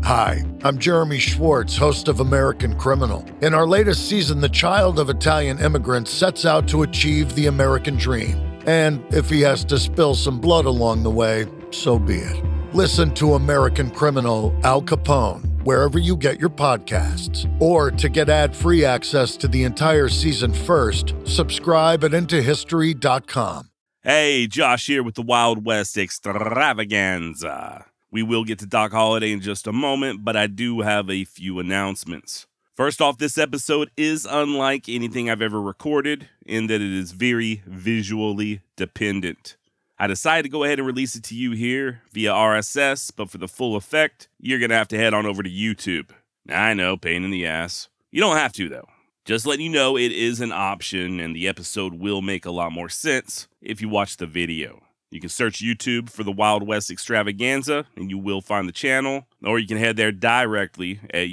Hi, I'm Jeremy Schwartz, host of American Criminal. In our latest season, the child of Italian immigrants sets out to achieve the American dream. And if he has to spill some blood along the way, so be it. Listen to American Criminal Al Capone wherever you get your podcasts. Or to get ad-free access to the entire season first, subscribe at IntoHistory.com. Hey, Josh here with the Wild West Extravaganza. We will get to Doc Holliday in just a moment, but I do have a few announcements. First off, this episode is unlike anything I've ever recorded in that it is very visually dependent. I decided to go ahead and release it to you here via RSS, but for the full effect, you're going to have to head on over to YouTube. I know, pain in the ass. You don't have to, though. Just letting you know it is an option, and the episode will make a lot more sense if you watch the video. You can search YouTube for the Wild West Extravaganza, and you will find the channel, or you can head there directly at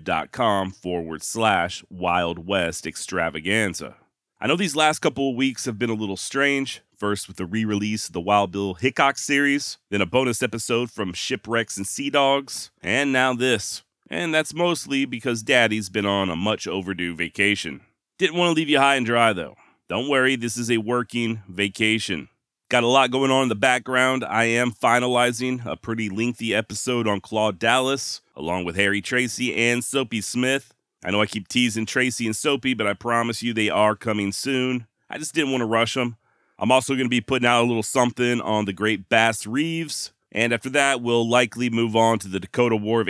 youtube.com/Wild West Extravaganza. I know these last couple of weeks have been a little strange. First with the re-release of the Wild Bill Hickok series, then a bonus episode from Shipwrecks and Sea Dogs, and now this. And that's mostly because Daddy's been on a much overdue vacation. Didn't want to leave you high and dry though. Don't worry, this is a working vacation. Got a lot going on in the background. I am finalizing a pretty lengthy episode on Claude Dallas, along with Harry Tracy and Soapy Smith. I know I keep teasing Tracy and Soapy, but I promise you they are coming soon. I just didn't want to rush them. I'm also going to be putting out a little something on the great Bass Reeves. And after that, we'll likely move on to the Dakota War of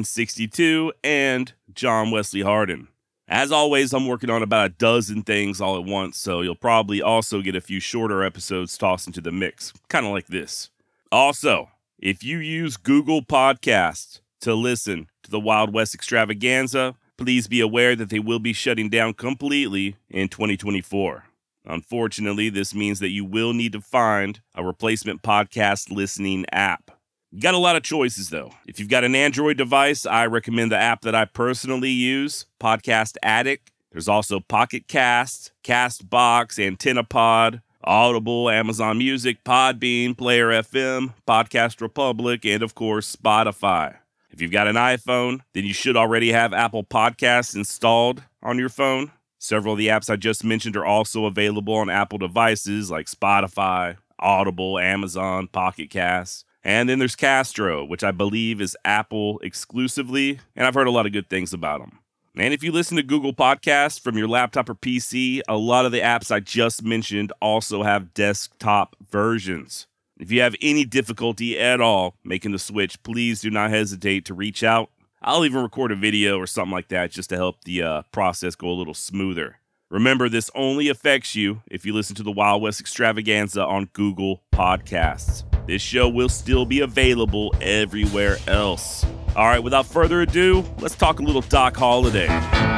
1862 and John Wesley Hardin. As always, I'm working on about a dozen things all at once, so you'll probably also get a few shorter episodes tossed into the mix, kind of like this. Also, if you use Google Podcasts to listen to the Wild West Extravaganza, please be aware that they will be shutting down completely in 2024. Unfortunately, this means that you will need to find a replacement podcast listening app. You got a lot of choices, though. If you've got an Android device, I recommend the app that I personally use, Podcast Addict. There's also Pocket Cast, Castbox, AntennaPod, Audible, Amazon Music, Podbean, Player FM, Podcast Republic, and of course, Spotify. If you've got an iPhone, then you should already have Apple Podcasts installed on your phone. Several of the apps I just mentioned are also available on Apple devices like Spotify, Audible, Amazon, Pocket Casts. And then there's Castro, which I believe is Apple exclusively, and I've heard a lot of good things about them. And if you listen to Google Podcasts from your laptop or PC, a lot of the apps I just mentioned also have desktop versions. If you have any difficulty at all making the switch, please do not hesitate to reach out. I'll even record a video or something like that just to help the process go a little smoother. Remember, this only affects you if you listen to the Wild West Extravaganza on Google Podcasts. This show will still be available everywhere else. All right, without further ado, let's talk a little Doc Holliday.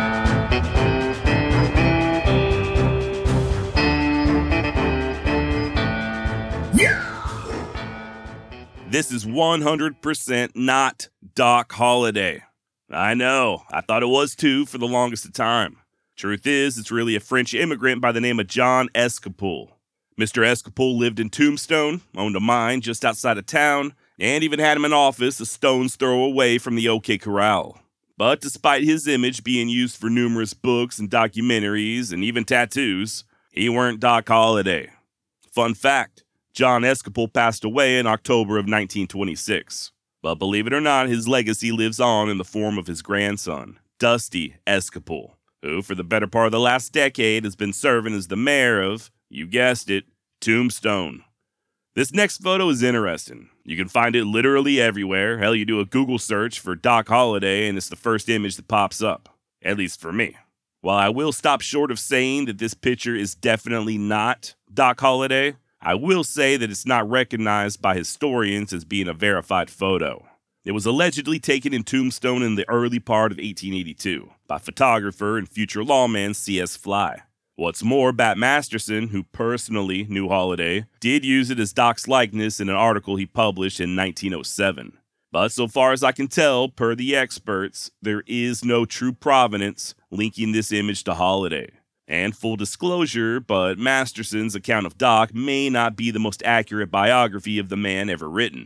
This is 100% not Doc Holliday. I know, I thought it was too for the longest of time. Truth is, it's really a French immigrant by the name of John Escapol. Mr. Escapol lived in Tombstone, owned a mine just outside of town, and even had him an office a stone's throw away from the OK Corral. But despite his image being used for numerous books and documentaries and even tattoos, he weren't Doc Holliday. Fun fact, John Escapol passed away in October of 1926. But believe it or not, his legacy lives on in the form of his grandson, Dusty Escapol, who for the better part of the last decade has been serving as the mayor of, you guessed it, Tombstone. This next photo is interesting. You can find it literally everywhere. Hell, you do a Google search for Doc Holliday and it's the first image that pops up. At least for me. While I will stop short of saying that this picture is definitely not Doc Holliday, I will say that it's not recognized by historians as being a verified photo. It was allegedly taken in Tombstone in the early part of 1882 by photographer and future lawman C.S. Fly. What's more, Bat Masterson, who personally knew Holliday, did use it as Doc's likeness in an article he published in 1907. But so far as I can tell, per the experts, there is no true provenance linking this image to Holliday. And full disclosure, but Masterson's account of Doc may not be the most accurate biography of the man ever written.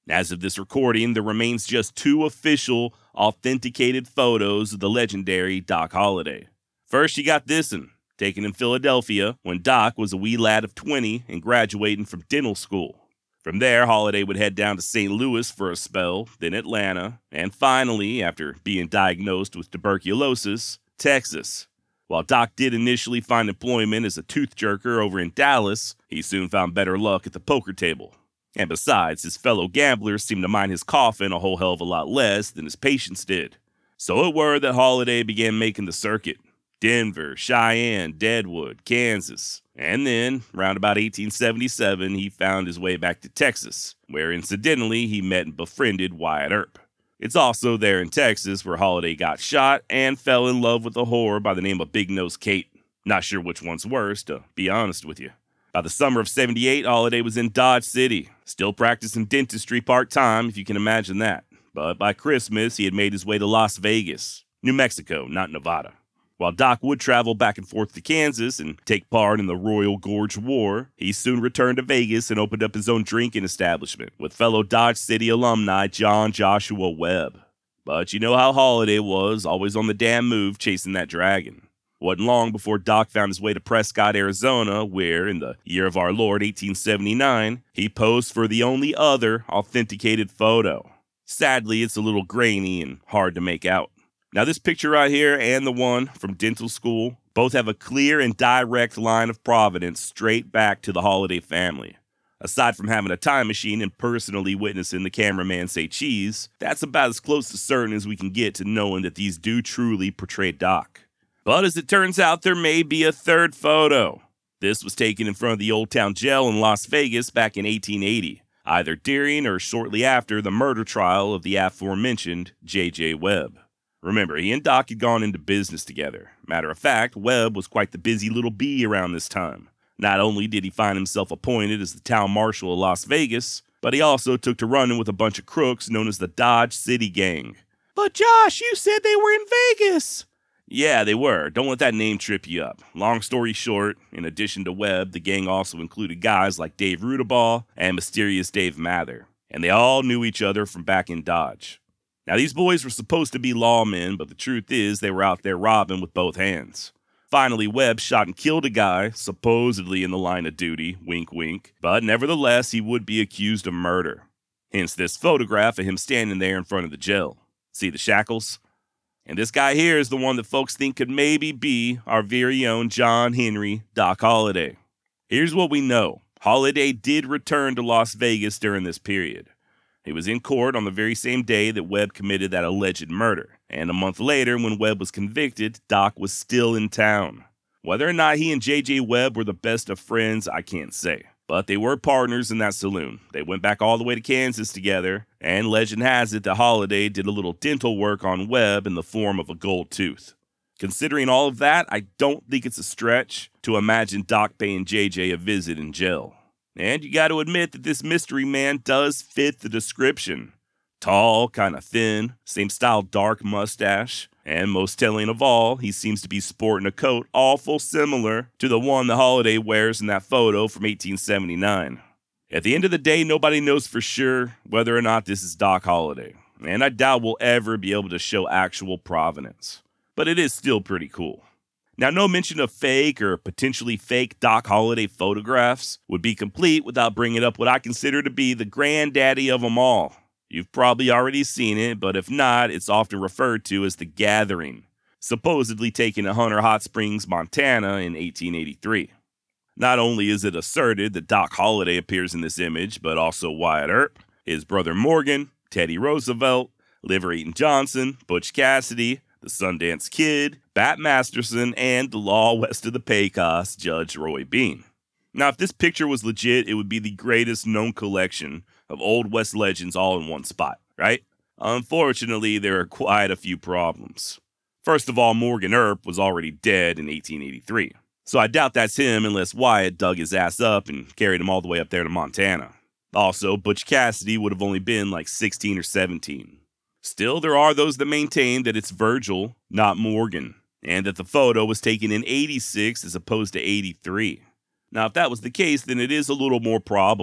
As of this recording, there remains just 2 official, authenticated photos of the legendary Doc Holliday. First, you got this one, taken in Philadelphia when Doc was a wee lad of 20 and graduating from dental school. From there, Holliday would head down to St. Louis for a spell, then Atlanta, and finally, after being diagnosed with tuberculosis, Texas. While Doc did initially find employment as a tooth jerker over in Dallas, he soon found better luck at the poker table. And besides, his fellow gamblers seemed to mind his coffin a whole hell of a lot less than his patients did. So it were that Holliday began making the circuit. Denver, Cheyenne, Deadwood, Kansas. And then, around about 1877, he found his way back to Texas, where incidentally he met and befriended Wyatt Earp. It's also there in Texas where Holliday got shot and fell in love with a whore by the name of Big Nose Kate. Not sure which one's worse, to be honest with you. By the summer of '78, Holliday was in Dodge City, still practicing dentistry part-time, if you can imagine that. But by Christmas, he had made his way to Las Vegas, New Mexico, not Nevada. While Doc would travel back and forth to Kansas and take part in the Royal Gorge War, he soon returned to Vegas and opened up his own drinking establishment with fellow Dodge City alumni John Joshua Webb. But you know how Holliday was, always on the damn move chasing that dragon. Wasn't long before Doc found his way to Prescott, Arizona, where, in the year of our Lord 1879, he posed for the only other authenticated photo. Sadly, it's a little grainy and hard to make out. Now, this picture right here and the one from dental school both have a clear and direct line of provenance straight back to the Holliday family. Aside from having a time machine and personally witnessing the cameraman say cheese, that's about as close to certain as we can get to knowing that these do truly portray Doc. But as it turns out, there may be a third photo. This was taken in front of the Old Town Jail in Las Vegas back in 1880, either during or shortly after the murder trial of the aforementioned J.J. Webb. Remember, he and Doc had gone into business together. Matter of fact, Webb was quite the busy little bee around this time. Not only did he find himself appointed as the town marshal of Las Vegas, but he also took to running with a bunch of crooks known as the Dodge City Gang. But Josh, you said they were in Vegas! Yeah, they were. Don't let that name trip you up. Long story short, in addition to Webb, the gang also included guys like Dave Rudabaugh and Mysterious Dave Mather. And they all knew each other from back in Dodge. Now, these boys were supposed to be lawmen, but the truth is they were out there robbing with both hands. Finally, Webb shot and killed a guy, supposedly in the line of duty, wink wink, but nevertheless, he would be accused of murder. Hence this photograph of him standing there in front of the jail. See the shackles? And this guy here is the one that folks think could maybe be our very own John Henry Doc Holliday. Here's what we know. Holliday did return to Las Vegas during this period. He was in court on the very same day that Webb committed that alleged murder. And a month later, when Webb was convicted, Doc was still in town. Whether or not he and J.J. Webb were the best of friends, I can't say. But they were partners in that saloon. They went back all the way to Kansas together, and legend has it that Holliday did a little dental work on Webb in the form of a gold tooth. Considering all of that, I don't think it's a stretch to imagine Doc paying JJ a visit in jail. And you got to admit that this mystery man does fit the description. Tall, kind of thin, same style dark mustache, and most telling of all, he seems to be sporting a coat awful similar to the one the Holliday wears in that photo from 1879. At the end of the day, nobody knows for sure whether or not this is Doc Holliday, and I doubt we'll ever be able to show actual provenance. But it is still pretty cool. Now, no mention of fake or potentially fake Doc Holliday photographs would be complete without bringing up what I consider to be the granddaddy of them all. You've probably already seen it, but if not, it's often referred to as The Gathering, supposedly taken at Hunter Hot Springs, Montana in 1883. Not only is it asserted that Doc Holliday appears in this image, but also Wyatt Earp, his brother Morgan, Teddy Roosevelt, Liver Eaton Johnson, Butch Cassidy, the Sundance Kid, Bat Masterson, and the law west of the Pecos, Judge Roy Bean. Now, if this picture was legit, it would be the greatest known collection of Old West legends all in one spot, right? Unfortunately, there are quite a few problems. First of all, Morgan Earp was already dead in 1883, so I doubt that's him unless Wyatt dug his ass up and carried him all the way up there to Montana. Also, Butch Cassidy would have only been like 16 or 17. Still, there are those that maintain that it's Virgil, not Morgan, and that the photo was taken in 86 as opposed to 83. Now, if that was the case, then it is a little more probable,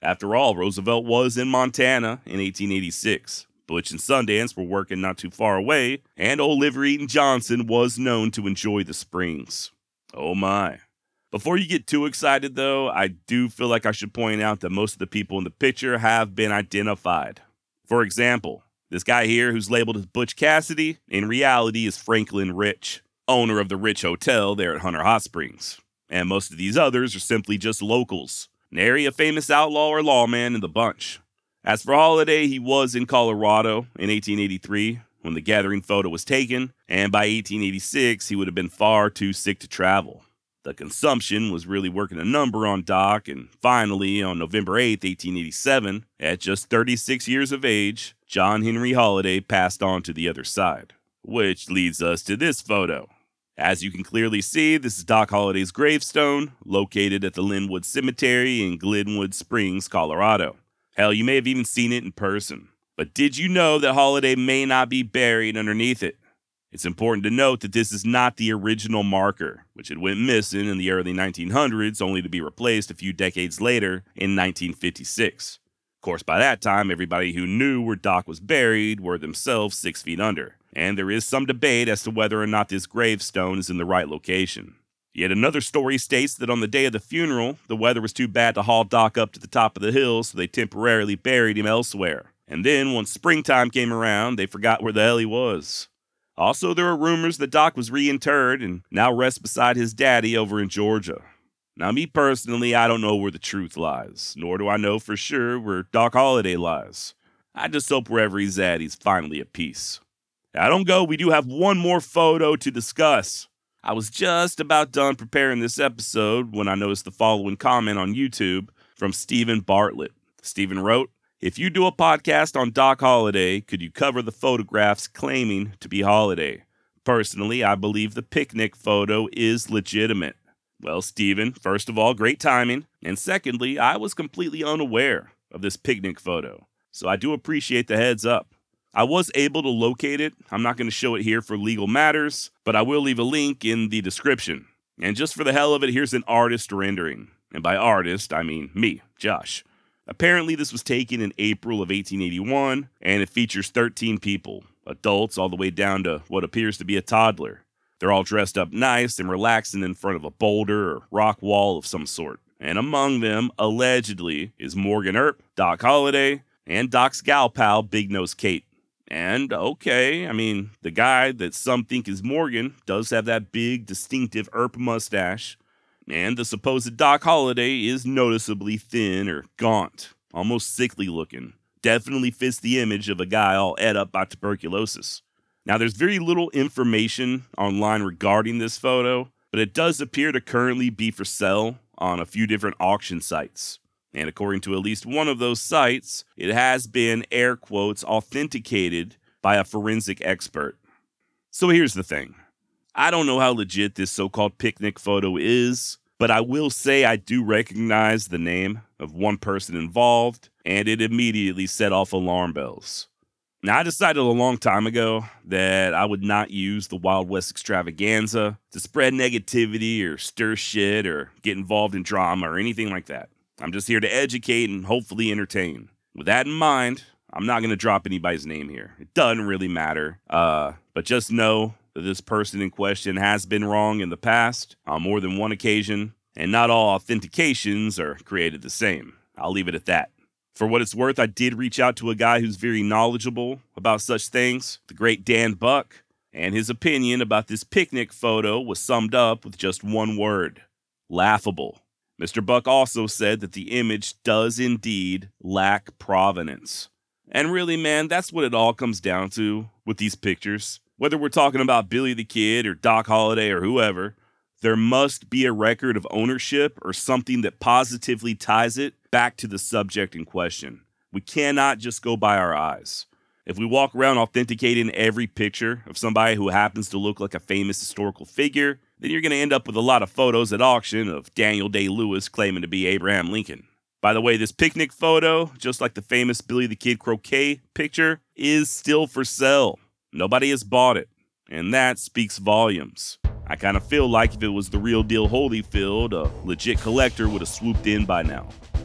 After all, Roosevelt was in Montana in 1886. Butch and Sundance were working not too far away, and Oliver Eaton Johnson was known to enjoy the Springs. Oh my. Before you get too excited though, I do feel like I should point out that most of the people in the picture have been identified. For example, this guy here who's labeled as Butch Cassidy, in reality is Franklin Rich, owner of the Rich Hotel there at Hunter Hot Springs. And most of these others are simply just locals, nary a famous outlaw or lawman in the bunch. As for Holiday, he was in Colorado in 1883 when the gathering photo was taken, and by 1886 he would have been far too sick to travel. The consumption was really working a number on Doc, and finally, on November 8, 1887, at just 36 years of age, John Henry Holiday passed on to the other side. Which leads us to this photo. As you can clearly see, this is Doc Holliday's gravestone, located at the Linwood Cemetery in Glenwood Springs, Colorado. Hell, you may have even seen it in person. But did you know that Holiday may not be buried underneath it? It's important to note that this is not the original marker, which had went missing in the early 1900s, only to be replaced a few decades later in 1956. Of course, by that time, everybody who knew where Doc was buried were themselves 6 feet under, and there is some debate as to whether or not this gravestone is in the right location. Yet another story states that on the day of the funeral, the weather was too bad to haul Doc up to the top of the hill, so they temporarily buried him elsewhere. And then, once springtime came around, they forgot where the hell he was. Also, there are rumors that Doc was reinterred and now rests beside his daddy over in Georgia. Now, me personally, I don't know where the truth lies, nor do I know for sure where Doc Holliday lies. I just hope wherever he's at, he's finally at peace. Now, don't go, we do have one more photo to discuss. I was just about done preparing this episode when I noticed the following comment on YouTube from Stephen Bartlett. Stephen wrote, "If you do a podcast on Doc Holliday, could you cover the photographs claiming to be Holliday? Personally, I believe the picnic photo is legitimate." Well, Stephen, first of all, great timing. And secondly, I was completely unaware of this picnic photo. So I do appreciate the heads up. I was able to locate it. I'm not going to show it here for legal matters, but I will leave a link in the description. And just for the hell of it, here's an artist rendering. And by artist, I mean me, Josh. Apparently, this was taken in April of 1881, and it features 13 people, adults all the way down to what appears to be a toddler. They're all dressed up nice and relaxing in front of a boulder or rock wall of some sort. And among them, allegedly, is Morgan Earp, Doc Holliday, and Doc's gal pal, Big Nose Kate. And, okay, I mean, the guy that some think is Morgan does have that big, distinctive Earp mustache. And the supposed Doc Holliday is noticeably thin or gaunt, almost sickly looking. Definitely fits the image of a guy all ed up by tuberculosis. Now, there's very little information online regarding this photo, but it does appear to currently be for sale on a few different auction sites. And according to at least one of those sites, it has been, air quotes, authenticated by a forensic expert. So here's the thing. I don't know how legit this so-called picnic photo is, but I will say I do recognize the name of one person involved, and it immediately set off alarm bells. Now, I decided a long time ago that I would not use the Wild West extravaganza to spread negativity or stir shit or get involved in drama or anything like that. I'm just here to educate and hopefully entertain. With that in mind, I'm not going to drop anybody's name here. It doesn't really matter. But just know that this person in question has been wrong in the past on more than one occasion, and not all authentications are created the same. I'll leave it at that. For what it's worth, I did reach out to a guy who's very knowledgeable about such things, the great Dan Buck, and his opinion about this picnic photo was summed up with just one word: laughable. Mr. Buck also said that the image does indeed lack provenance. And really, man, that's what it all comes down to with these pictures. Whether we're talking about Billy the Kid or Doc Holliday or whoever, there must be a record of ownership or something that positively ties it back to the subject in question. We cannot just go by our eyes. If we walk around authenticating every picture of somebody who happens to look like a famous historical figure, then you're going to end up with a lot of photos at auction of Daniel Day-Lewis claiming to be Abraham Lincoln. By the way, this picnic photo, just like the famous Billy the Kid croquet picture, is still for sale. Nobody has bought it, and that speaks volumes. I kind of feel like if it was the real deal Holyfield, a legit collector would have swooped in by now.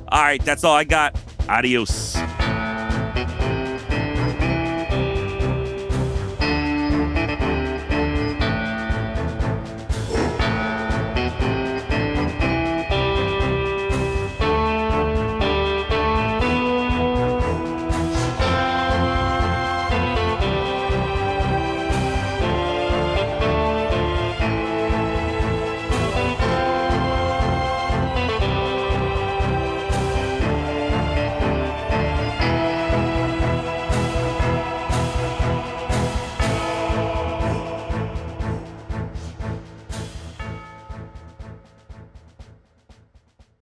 All right, that's all I got. Adios.